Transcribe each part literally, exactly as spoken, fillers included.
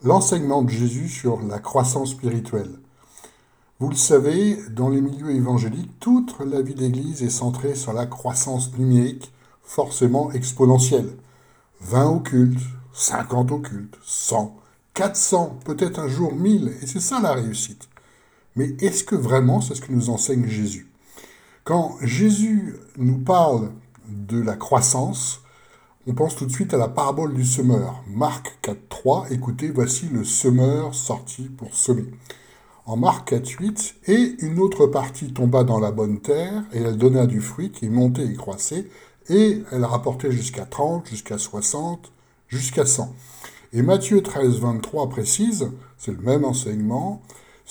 L'enseignement de Jésus sur la croissance spirituelle. Vous le savez, dans les milieux évangéliques, toute la vie d'Église est centrée sur la croissance numérique, forcément exponentielle. vingt au culte, cinquante au culte, cent, quatre cents, peut-être un jour mille, et c'est ça la réussite. Mais est-ce que vraiment c'est ce que nous enseigne Jésus? Quand Jésus nous parle de la croissance, on pense tout de suite à la parabole du semeur. Marc quatre trois, écoutez, voici le semeur sorti pour semer. En Marc quatre huit, et une autre partie tomba dans la bonne terre, et elle donna du fruit qui montait et croissait, et elle rapportait jusqu'à trente, jusqu'à soixante, jusqu'à cent. Et Matthieu treize vingt-trois précise, c'est le même enseignement,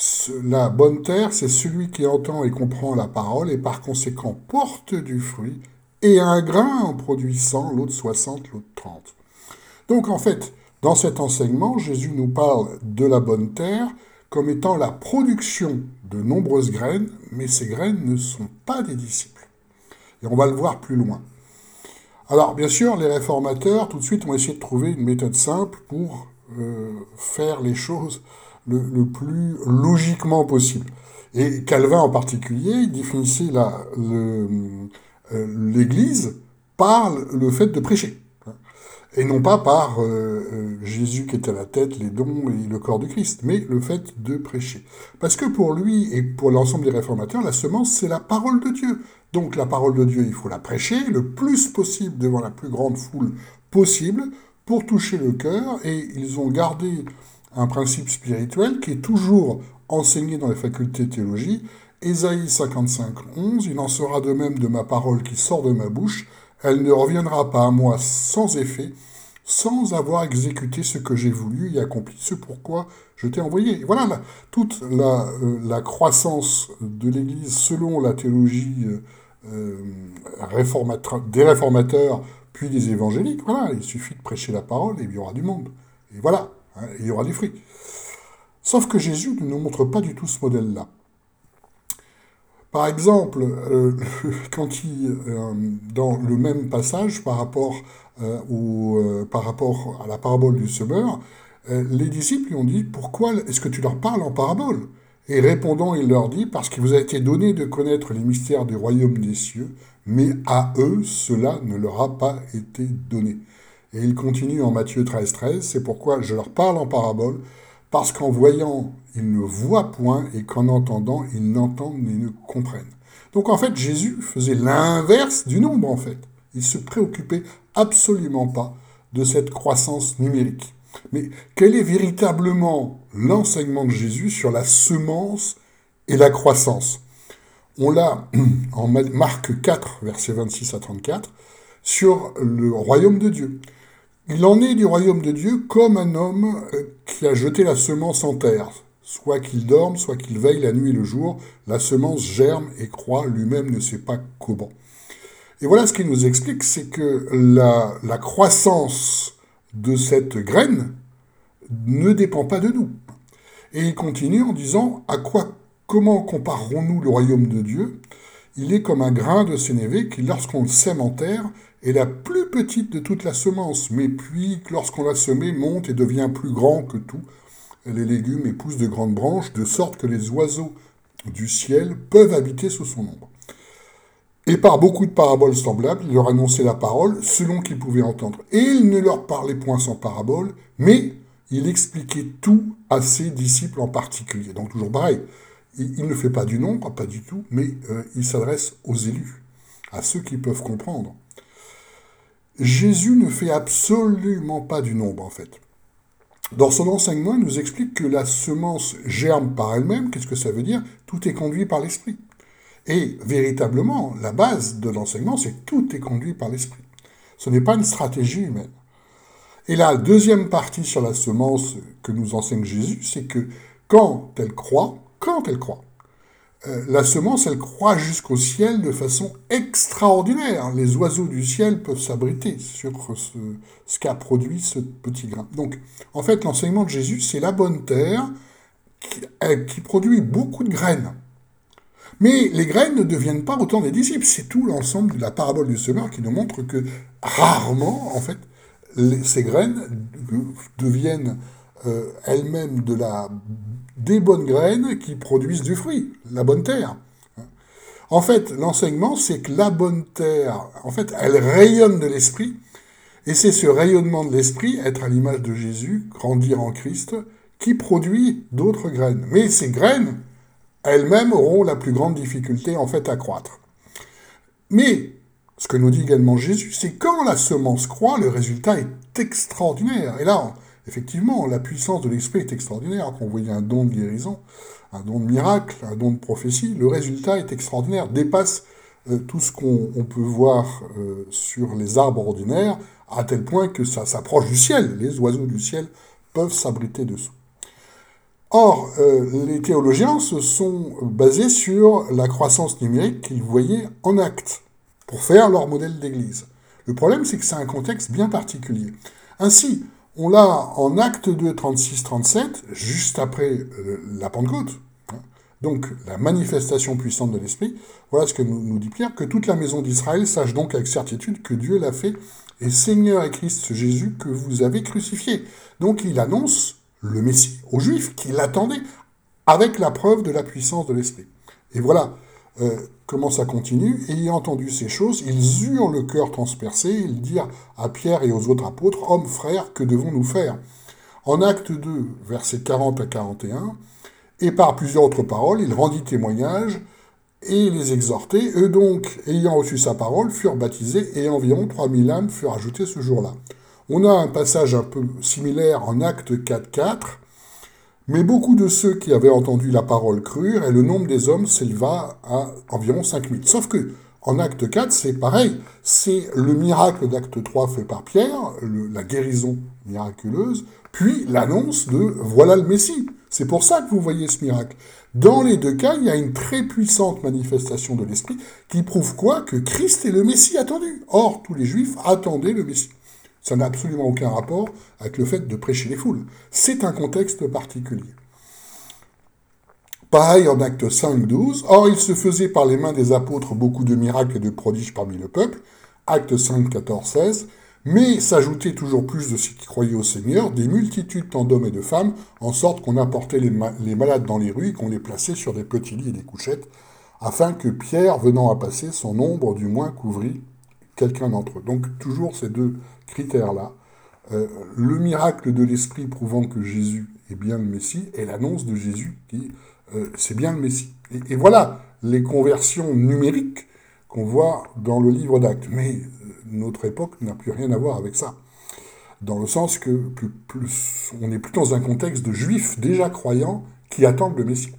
la bonne terre, c'est celui qui entend et comprend la parole, et par conséquent porte du fruit, et un grain en produit cent, l'autre soixante, l'autre trente. Donc en fait, dans cet enseignement, Jésus nous parle de la bonne terre comme étant la production de nombreuses graines, mais ces graines ne sont pas des disciples. Et on va le voir plus loin. Alors bien sûr, les réformateurs, tout de suite, ont essayé de trouver une méthode simple pour euh, faire les choses le, le plus logiquement possible. Et Calvin en particulier, il définissait la, le, euh, l'Église par le fait de prêcher. Et non pas par euh, euh, Jésus qui est à la tête, les dons et le corps du Christ, mais le fait de prêcher. Parce que pour lui et pour l'ensemble des réformateurs, la semence, c'est la parole de Dieu. Donc la parole de Dieu, il faut la prêcher le plus possible devant la plus grande foule possible pour toucher le cœur, et ils ont gardé un principe spirituel qui est toujours enseigné dans les facultés de théologie. Ésaïe cinquante-cinq onze, il en sera de même de ma parole qui sort de ma bouche, elle ne reviendra pas à moi sans effet, sans avoir exécuté ce que j'ai voulu et accompli ce pourquoi je t'ai envoyé. Voilà la, toute la, euh, la croissance de l'Église selon la théologie euh, réformateur, des réformateurs puis des évangéliques. Voilà, il suffit de prêcher la parole et il y aura du monde. Et voilà, hein, il y aura des fruits. Sauf que Jésus ne nous montre pas du tout ce modèle-là. Par exemple, euh, quand il, euh, dans le même passage par rapport, euh, au, euh, par rapport à la parabole du semeur, euh, les disciples lui ont dit, pourquoi est-ce que tu leur parles en parabole? Et répondant, il leur dit, parce qu'il vous a été donné de connaître les mystères du royaume des cieux, mais à eux, cela ne leur a pas été donné. Et il continue en Matthieu treize treize, c'est pourquoi je leur parle en parabole, parce qu'en voyant, ils ne voient point, et qu'en entendant, ils n'entendent et ne comprennent. Donc en fait, Jésus faisait l'inverse du nombre, en fait. Il se préoccupait absolument pas de cette croissance numérique. Mais quel est véritablement l'enseignement de Jésus sur la semence et la croissance? On l'a en Marc quatre, versets vingt-six à trente-quatre, sur le royaume de Dieu. Il en est du royaume de Dieu comme un homme qui a jeté la semence en terre. Soit qu'il dorme, soit qu'il veille la nuit et le jour, la semence germe et croît, lui-même ne sait pas comment. Et voilà ce qu'il nous explique, c'est que la, la croissance de cette graine ne dépend pas de nous. Et il continue en disant, à quoi, comment comparerons-nous le royaume de Dieu? Il est comme un grain de sénévé qui, lorsqu'on le sème en terre, est la plus petite de toute la semence, mais puis, lorsqu'on l'a semé, monte et devient plus grand que tout, les légumes et poussent de grandes branches, de sorte que les oiseaux du ciel peuvent habiter sous son ombre. Et par beaucoup de paraboles semblables, il leur annonçait la parole selon qu'ils pouvaient entendre. Et il ne leur parlait point sans parabole, mais il expliquait tout à ses disciples en particulier. Donc toujours pareil, il ne fait pas du nombre, pas du tout, mais euh, il s'adresse aux élus, à ceux qui peuvent comprendre. Jésus ne fait absolument pas du nombre, en fait. Dans son enseignement, il nous explique que la semence germe par elle-même. Qu'est-ce que ça veut dire? Tout est conduit par l'esprit. Et véritablement, la base de l'enseignement, c'est que tout est conduit par l'esprit. Ce n'est pas une stratégie humaine. Et la deuxième partie sur la semence que nous enseigne Jésus, c'est que quand elle croît, quand elle croît, euh, la semence, elle croît jusqu'au ciel de façon extraordinaire. Les oiseaux du ciel peuvent s'abriter sur ce, ce qu'a produit ce petit grain. Donc, en fait, l'enseignement de Jésus, c'est la bonne terre qui, euh, qui produit beaucoup de graines. Mais les graines ne deviennent pas autant des disciples. C'est tout l'ensemble de la parabole du semeur qui nous montre que rarement, en fait, les, ces graines deviennent euh, elles-mêmes de la, des bonnes graines qui produisent du fruit, la bonne terre. En fait, l'enseignement, c'est que la bonne terre, en fait, elle rayonne de l'esprit, et c'est ce rayonnement de l'esprit, être à l'image de Jésus, grandir en Christ, qui produit d'autres graines. Mais ces graines, elles-mêmes auront la plus grande difficulté, en fait, à croître. Mais, ce que nous dit également Jésus, c'est quand la semence croît, le résultat est extraordinaire. Et là, effectivement, la puissance de l'esprit est extraordinaire. Quand on voit un don de guérison, un don de miracle, un don de prophétie, le résultat est extraordinaire, dépasse euh, tout ce qu'on on peut voir euh, sur les arbres ordinaires, à tel point que ça s'approche du ciel. Les oiseaux du ciel peuvent s'abriter dessous. Or, euh, les théologiens se sont basés sur la croissance numérique qu'ils voyaient en actes, pour faire leur modèle d'église. Le problème, c'est que c'est un contexte bien particulier. Ainsi, on l'a en acte deux, trente-six trente-sept, juste après euh, la Pentecôte, hein, donc la manifestation puissante de l'Esprit. Voilà ce que nous, nous dit Pierre, que toute la maison d'Israël sache donc avec certitude que Dieu l'a fait, et Seigneur et Christ Jésus que vous avez crucifié. Donc il annonce le Messie aux Juifs qui l'attendaient, avec la preuve de la puissance de l'Esprit. Et voilà euh, comment ça continue. Ayant entendu ces choses, ils eurent le cœur transpercé, ils dirent à Pierre et aux autres apôtres, « Hommes, frères, que devons-nous faire ?» En acte deux, versets quarante à quarante et un, et par plusieurs autres paroles, il rendit témoignage et les exhortait. Eux donc, ayant reçu sa parole, furent baptisés et environ trois mille âmes furent ajoutées ce jour-là. On a un passage un peu similaire en acte quatre quatre, mais beaucoup de ceux qui avaient entendu la parole crurent, et le nombre des hommes s'éleva à environ cinq mille. Sauf que, en acte quatre, c'est pareil. C'est le miracle d'acte trois fait par Pierre, le, la guérison miraculeuse, puis l'annonce de « voilà le Messie ». C'est pour ça que vous voyez ce miracle. Dans les deux cas, il y a une très puissante manifestation de l'Esprit qui prouve quoi? Que Christ est le Messie attendu. Or, tous les Juifs attendaient le Messie. Ça n'a absolument aucun rapport avec le fait de prêcher les foules. C'est un contexte particulier. Pareil en acte cinq douze. Or, il se faisait par les mains des apôtres beaucoup de miracles et de prodiges parmi le peuple. Acte cinq quatorze seize. Mais s'ajoutaient toujours plus de ceux qui croyaient au Seigneur, des multitudes tant d'hommes et de femmes, en sorte qu'on apportait les, ma- les malades dans les rues et qu'on les plaçait sur des petits lits et des couchettes, afin que Pierre, venant à passer, son ombre du moins couvrit quelqu'un d'entre eux. Donc toujours ces deux critères-là. Euh, le miracle de l'Esprit prouvant que Jésus est bien le Messie, et l'annonce de Jésus qui, euh, c'est bien le Messie. Et, et voilà les conversions numériques qu'on voit dans le livre d'Actes. Mais euh, notre époque n'a plus rien à voir avec ça. Dans le sens que plus, plus, on n'est plus dans un contexte de juifs déjà croyants qui attendent le Messie.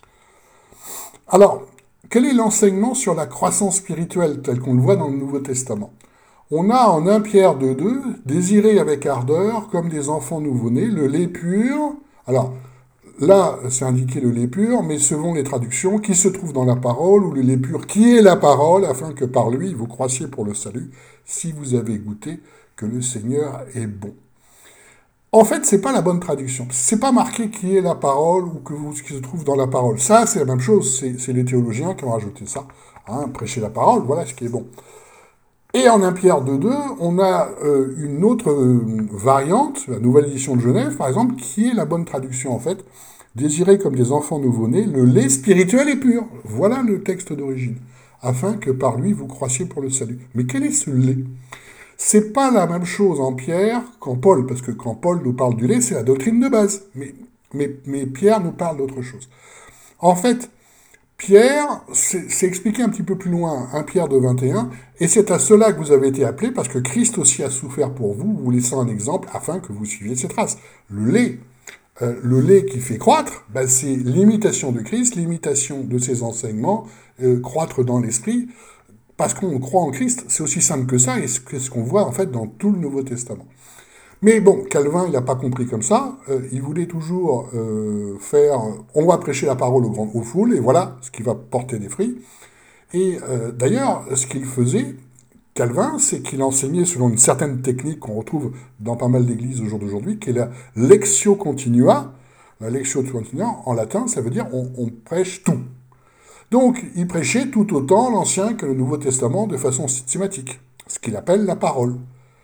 Alors, quel est l'enseignement sur la croissance spirituelle tel qu'on le voit dans le Nouveau Testament? On a en un Pierre deux deux, désirez avec ardeur, comme des enfants nouveau-nés, le lait pur. Alors, là, c'est indiqué le lait pur, mais selon les traductions, qui se trouve dans la parole, ou le lait pur, qui est la parole, afin que par lui, vous croissiez pour le salut, si vous avez goûté que le Seigneur est bon. En fait, c'est pas la bonne traduction. C'est pas marqué qui est la parole, ou que vous, ce qui se trouve dans la parole. Ça, c'est la même chose, c'est, c'est les théologiens qui ont rajouté ça. Hein, prêcher la parole, voilà ce qui est bon. Et en un Pierre deux deux, on a euh, une autre euh, variante, la nouvelle édition de Genève, par exemple, qui est la bonne traduction, en fait. Désirez comme des enfants nouveau-nés, le lait spirituel et pur. Voilà le texte d'origine. Afin que par lui, vous croissiez pour le salut. Mais quel est ce lait? C'est pas la même chose en Pierre qu'en Paul, parce que quand Paul nous parle du lait, c'est la doctrine de base. Mais, mais, mais Pierre nous parle d'autre chose. En fait, Pierre, c'est, c'est expliqué un petit peu plus loin, un Pierre de vingt et un, et c'est à cela que vous avez été appelés, parce que Christ aussi a souffert pour vous, vous laissant un exemple, afin que vous suiviez ses traces. Le lait, euh, le lait qui fait croître, ben c'est l'imitation de Christ, l'imitation de ses enseignements, euh, croître dans l'esprit, parce qu'on croit en Christ, c'est aussi simple que ça, et c'est ce qu'on voit en fait dans tout le Nouveau Testament. Mais bon, Calvin, il n'a pas compris comme ça. Euh, il voulait toujours euh, faire... On va prêcher la parole aux, grandes, aux foules, et voilà ce qui va porter des fruits. Et euh, d'ailleurs, ce qu'il faisait, Calvin, c'est qu'il enseignait selon une certaine technique qu'on retrouve dans pas mal d'églises au jour d'aujourd'hui, qui est la lectio continua. La lectio continua, en latin, ça veut dire on, on prêche tout. Donc, il prêchait tout autant l'Ancien que le Nouveau Testament de façon systématique, ce qu'il appelle la parole.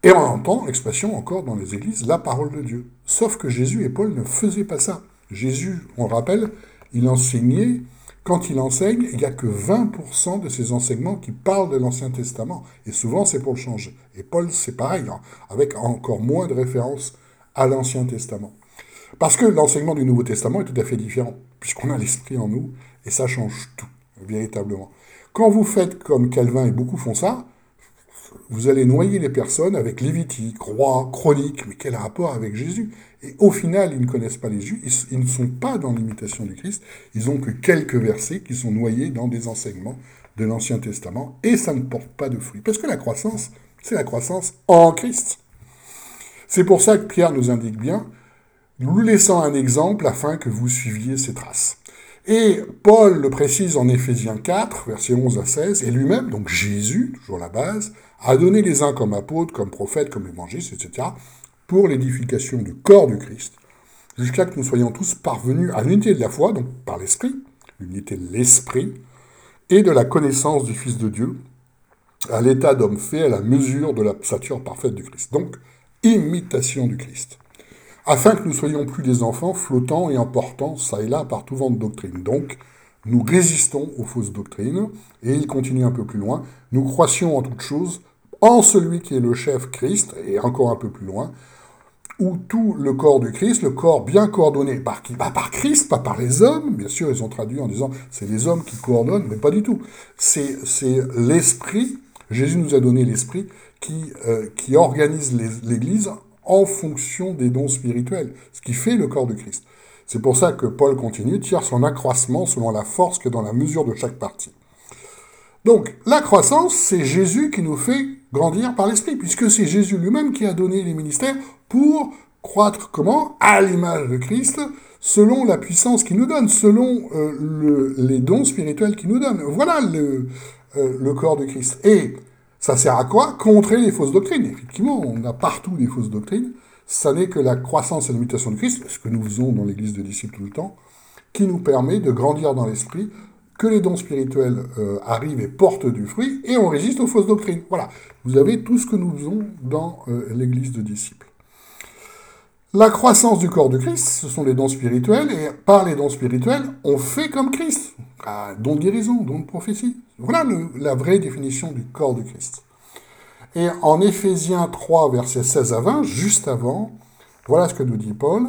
Et on entend l'expression encore dans les églises, la parole de Dieu. Sauf que Jésus et Paul ne faisaient pas ça. Jésus, on le rappelle, il enseignait, quand il enseigne, il n'y a que vingt pour cent de ses enseignements qui parlent de l'Ancien Testament. Et souvent, c'est pour le changer. Et Paul, c'est pareil, hein, avec encore moins de références à l'Ancien Testament. Parce que l'enseignement du Nouveau Testament est tout à fait différent, puisqu'on a l'Esprit en nous, et ça change tout, véritablement. Quand vous faites comme Calvin et beaucoup font ça, vous allez noyer les personnes avec Lévitique, Roi, Chronique, mais quel rapport avec Jésus? Et au final, ils ne connaissent pas les Juifs, ils, ils ne sont pas dans l'imitation du Christ, ils ont que quelques versets qui sont noyés dans des enseignements de l'Ancien Testament, et ça ne porte pas de fruits. Parce que la croissance, c'est la croissance en Christ. C'est pour ça que Pierre nous indique bien, nous laissant un exemple afin que vous suiviez ses traces. Et Paul le précise en Éphésiens quatre, versets onze à seize, et lui-même, donc Jésus, toujours la base, a donné les uns comme apôtres, comme prophètes, comme évangélistes, et cetera, pour l'édification du corps du Christ, jusqu'à que nous soyons tous parvenus à l'unité de la foi, donc par l'Esprit, l'unité de l'Esprit, et de la connaissance du Fils de Dieu, à l'état d'homme fait à la mesure de la stature parfaite du Christ. Donc, imitation du Christ. Afin que nous soyons plus des enfants flottant et emportant ça et là par tout vent de doctrine. Donc, nous résistons aux fausses doctrines, et il continue un peu plus loin, nous croissions en toutes choses en celui qui est le chef Christ, et encore un peu plus loin, où tout le corps du Christ, le corps bien coordonné, par qui? Bah, par Christ, pas par les hommes, bien sûr, ils ont traduit en disant c'est les hommes qui coordonnent, mais pas du tout. C'est, c'est l'esprit, Jésus nous a donné l'esprit, qui, euh, qui organise les, l'Église en fonction des dons spirituels, ce qui fait le corps de Christ. C'est pour ça que Paul continue, tire son accroissement selon la force que dans la mesure de chaque partie. Donc, la croissance, c'est Jésus qui nous fait grandir par l'Esprit, puisque c'est Jésus lui-même qui a donné les ministères pour croître comment? À l'image de Christ, selon la puissance qu'il nous donne, selon euh, le, les dons spirituels qu'il nous donne. Voilà le, euh, le corps de Christ. Et ça sert à quoi? Contrer les fausses doctrines. Effectivement, on a partout des fausses doctrines. Ça n'est que la croissance et l'imitation de Christ, ce que nous faisons dans l'Église des disciples tout le temps, qui nous permet de grandir dans l'Esprit, que les dons spirituels euh, arrivent et portent du fruit, et on résiste aux fausses doctrines. Voilà, vous avez tout ce que nous faisons dans euh, l'Église de disciples. La croissance du corps de Christ, ce sont les dons spirituels, et par les dons spirituels, on fait comme Christ. Ah, don de guérison, don de prophétie. Voilà le, la vraie définition du corps de Christ. Et en Éphésiens trois, versets seize à vingt, juste avant, voilà ce que nous dit Paul,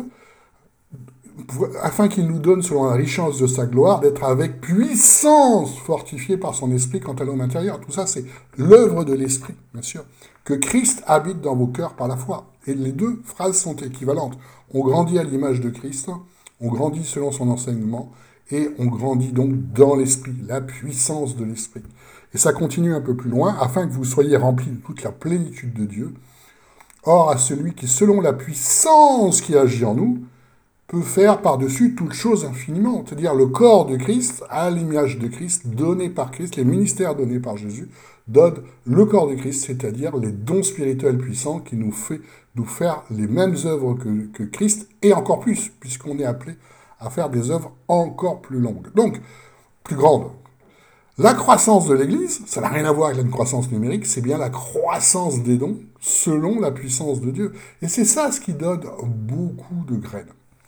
afin qu'il nous donne, selon la richesse de sa gloire, d'être avec puissance fortifié par son esprit quant à l'homme intérieur. Tout ça, c'est l'œuvre de l'esprit, bien sûr. Que Christ habite dans vos cœurs par la foi. Et les deux phrases sont équivalentes. On grandit à l'image de Christ, on grandit selon son enseignement, et on grandit donc dans l'esprit, la puissance de l'esprit. Et ça continue un peu plus loin, afin que vous soyez remplis de toute la plénitude de Dieu. Or, à celui qui, selon la puissance qui agit en nous, peut faire par-dessus toute chose infiniment. C'est-à-dire le corps de Christ, à l'image de Christ, donné par Christ, les ministères donnés par Jésus, donnent le corps de Christ, c'est-à-dire les dons spirituels puissants qui nous fait nous faire les mêmes œuvres que, que Christ, et encore plus, puisqu'on est appelé à faire des œuvres encore plus longues. Donc, plus grandes. La croissance de l'Église, ça n'a rien à voir avec une croissance numérique, c'est bien la croissance des dons selon la puissance de Dieu. Et c'est ça ce qui donne beaucoup de graines.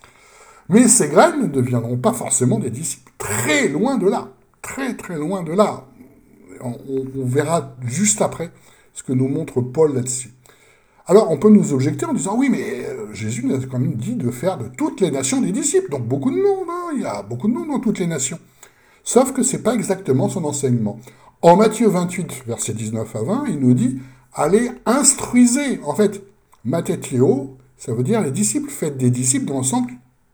Mais ces graines ne deviendront pas forcément des disciples. Très loin de là. Très très loin de là. On, on, on verra juste après ce que nous montre Paul là-dessus. Alors on peut nous objecter en disant, oui, mais euh, Jésus nous a quand même dit de faire de toutes les nations des disciples. Donc beaucoup de monde, hein, il y a beaucoup de monde dans toutes les nations. Sauf que ce n'est pas exactement son enseignement. En Matthieu vingt-huit, versets dix-neuf à vingt, il nous dit, allez, instruisez. En fait, mathéthéo, ça veut dire les disciples, faites des disciples dans l'ensemble,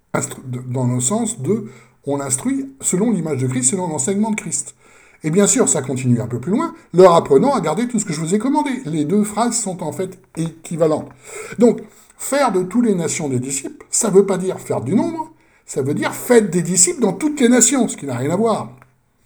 dans le sens de on instruit selon l'image de Christ, selon l'enseignement de Christ. Et bien sûr, ça continue un peu plus loin, leur apprenant à garder tout ce que je vous ai commandé. Les deux phrases sont en fait équivalentes. Donc, faire de toutes les nations des disciples, ça ne veut pas dire faire du nombre, ça veut dire faites des disciples dans toutes les nations, ce qui n'a rien à voir.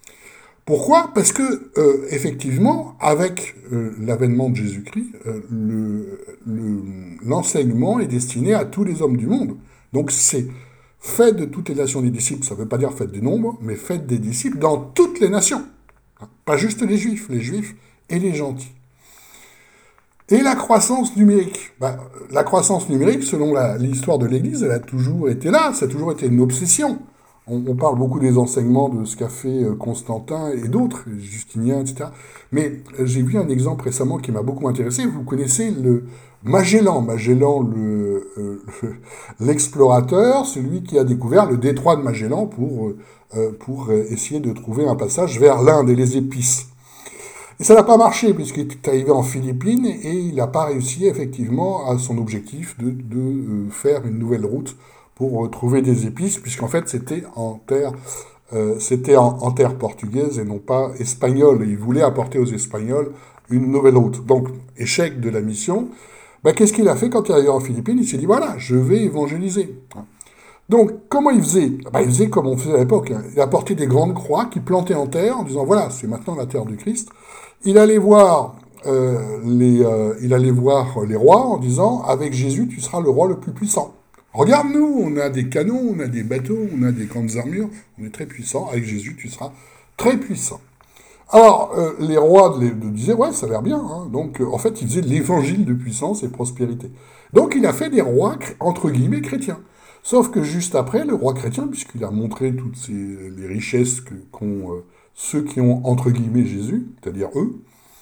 Pourquoi? Parce que, euh, effectivement, avec euh, l'avènement de Jésus-Christ, euh, le, le, l'enseignement est destiné à tous les hommes du monde. Donc c'est faites de toutes les nations des disciples, ça ne veut pas dire faites du nombre, mais faites des disciples dans toutes les nations. Pas juste les juifs, les juifs et les gentils. Et la croissance numérique. Ben, la croissance numérique, selon la- l'histoire de l'Église, elle a toujours été là, ça a toujours été une obsession. On, on parle beaucoup des enseignements de ce qu'a fait euh, Constantin et d'autres, Justinien, et cetera. Mais euh, j'ai vu un exemple récemment qui m'a beaucoup intéressé. Vous connaissez le Magellan, Magellan, le, euh, le- l'explorateur, celui qui a découvert le détroit de Magellan pour, euh, euh, pour euh, essayer de trouver un passage vers l'Inde et les épices. Et ça n'a pas marché, puisqu'il est arrivé en Philippines et il n'a pas réussi effectivement à son objectif de, de euh, faire une nouvelle route pour euh, trouver des épices, puisqu'en fait c'était en terre, euh, c'était en, en terre portugaise et non pas espagnole. Et il voulait apporter aux Espagnols une nouvelle route. Donc, échec de la mission. Ben, qu'est-ce qu'il a fait quand il est arrivé en Philippines? Il s'est dit, voilà, je vais évangéliser. Donc, comment il faisait? Ben, il faisait comme on faisait à l'époque, hein. Il apportait des grandes croix qu'il plantait en terre en disant, voilà, c'est maintenant la terre du Christ. Il allait voir euh, les, euh, il allait voir les rois en disant, avec Jésus, tu seras le roi le plus puissant. Regarde-nous, on a des canons, on a des bateaux, on a des grandes armures, on est très puissant. Avec Jésus, tu seras très puissant. Alors, euh, les rois les, de disaient, ouais, ça a l'air bien. Hein. Donc, euh, en fait, il faisait l'évangile de puissance et prospérité. Donc, il a fait des rois, entre guillemets, chrétiens. Sauf que juste après, le roi chrétien, puisqu'il a montré toutes ces, les richesses que, qu'ont euh, ceux qui ont, entre guillemets, Jésus, c'est-à-dire eux,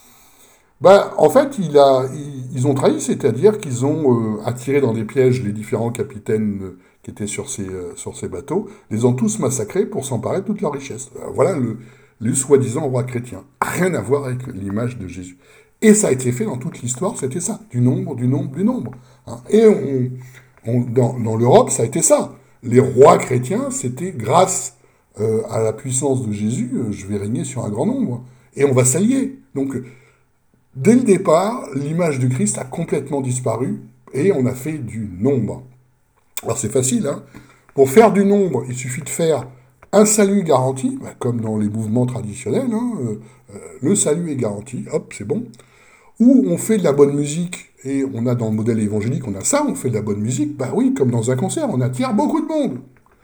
ben, en fait, il a, ils, ils ont trahi, c'est-à-dire qu'ils ont euh, attiré dans des pièges les différents capitaines euh, qui étaient sur ces, euh, sur ces bateaux, les ont tous massacrés pour s'emparer de toute leur richesse. Euh, Voilà le, le soi-disant roi chrétien. Rien à voir avec l'image de Jésus. Et ça a été fait dans toute l'histoire, c'était ça, du nombre, du nombre, du nombre. Hein. Et on, on- dans, dans l'Europe, ça a été ça. Les rois chrétiens, c'était grâce euh, à la puissance de Jésus, euh, je vais régner sur un grand nombre. Et on va s'allier. Donc, dès le départ, l'image du Christ a complètement disparu et on a fait du nombre. Alors c'est facile, hein. Pour faire du nombre, il suffit de faire un salut garanti, bah, comme dans les mouvements traditionnels, hein, euh, euh, le salut est garanti, hop, c'est bon. Ou on fait de la bonne musique, et on a dans le modèle évangélique, on a ça, on fait de la bonne musique, bah oui, comme dans un concert, on attire beaucoup de monde.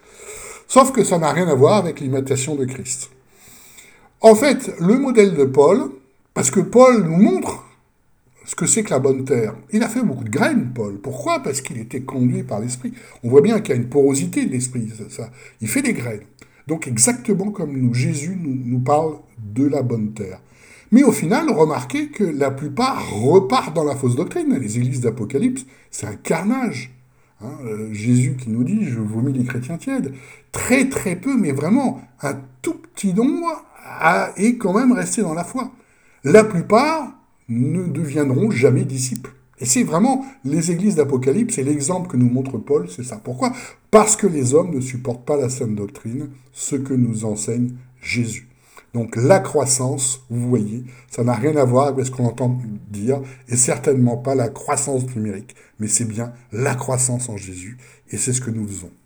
Sauf que ça n'a rien à voir avec l'imitation de Christ. En fait, le modèle de Paul, parce que Paul nous montre ce que c'est que la bonne terre. Il a fait beaucoup de graines, Paul. Pourquoi? Parce qu'il était conduit par l'esprit. On voit bien qu'il y a une porosité de l'esprit. Ça, ça. Il fait des graines. Donc exactement comme nous, Jésus nous, nous parle de la bonne terre. Mais au final, remarquez que la plupart repartent dans la fausse doctrine. Les églises d'Apocalypse, c'est un carnage. Hein, euh, Jésus qui nous dit, je vomis les chrétiens tièdes. Très très peu, mais vraiment, un tout petit nombre a, est quand même resté dans la foi. La plupart ne deviendront jamais disciples. Et c'est vraiment les églises d'Apocalypse, et l'exemple que nous montre Paul, c'est ça. Pourquoi? Parce que les hommes ne supportent pas la saine doctrine, ce que nous enseigne Jésus. Donc la croissance, vous voyez, ça n'a rien à voir avec ce qu'on entend dire, et certainement pas la croissance numérique, mais c'est bien la croissance en Jésus, et c'est ce que nous faisons.